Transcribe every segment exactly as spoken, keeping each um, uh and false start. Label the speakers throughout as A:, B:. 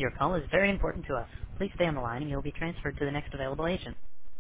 A: Your call is very important to us. Please stay on the line and you'll be transferred to the next available agent.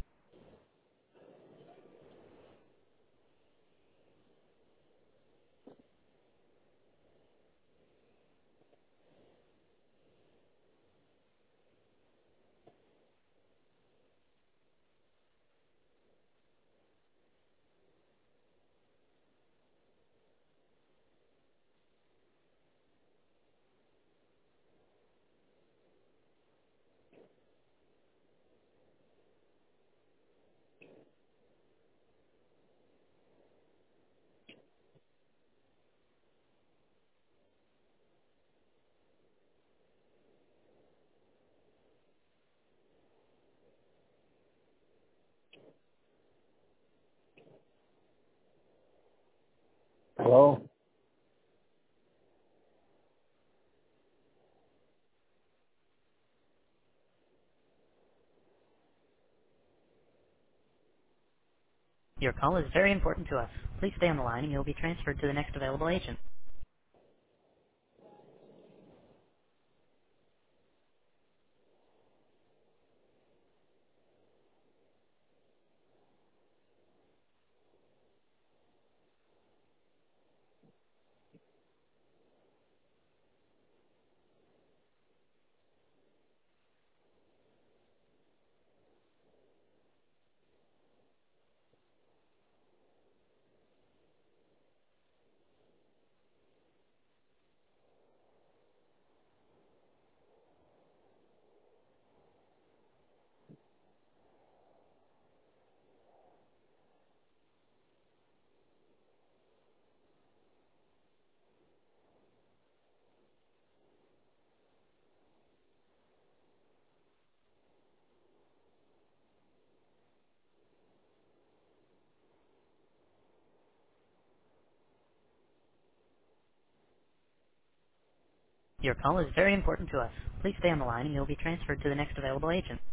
B: Hello?
A: Your call is very important to us. Please stay on the line and you'll be transferred to the next available agent. Your call is very important to us. Please stay on the line and you'll be transferred to the next available agent.